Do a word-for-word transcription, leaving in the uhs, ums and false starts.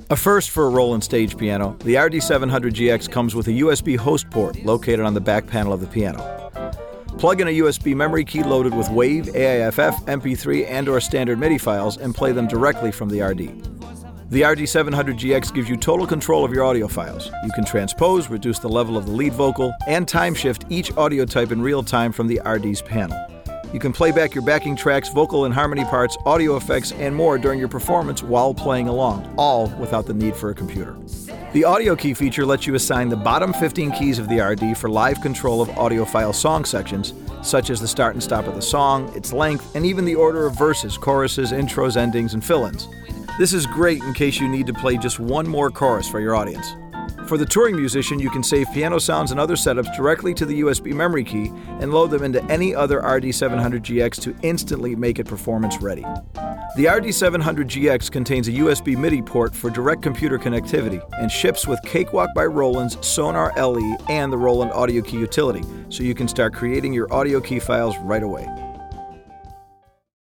A first for a Roland stage piano, the R D seven hundred G X comes with a U S B host port located on the back panel of the piano. Plug in a U S B memory key loaded with WAV, A I F F, M P three, and or standard MIDI files and play them directly from the R D. The R D seven hundred G X gives you total control of your audio files. You can transpose, reduce the level of the lead vocal, and time shift each audio type in real time from the R D's panel. You can play back your backing tracks, vocal and harmony parts, audio effects, and more during your performance while playing along, all without the need for a computer. The audio key feature lets you assign the bottom fifteen keys of the R D for live control of audiophile song sections, such as the start and stop of the song, its length, and even the order of verses, choruses, intros, endings, and fill-ins. This is great in case you need to play just one more chorus for your audience. For the touring musician, you can save piano sounds and other setups directly to the U S B memory key and load them into any other R D seven hundred G X to instantly make it performance ready. The R D seven hundred G X contains a U S B MIDI port for direct computer connectivity and ships with Cakewalk by Roland's Sonar L E and the Roland Audio Key utility, so you can start creating your audio key files right away.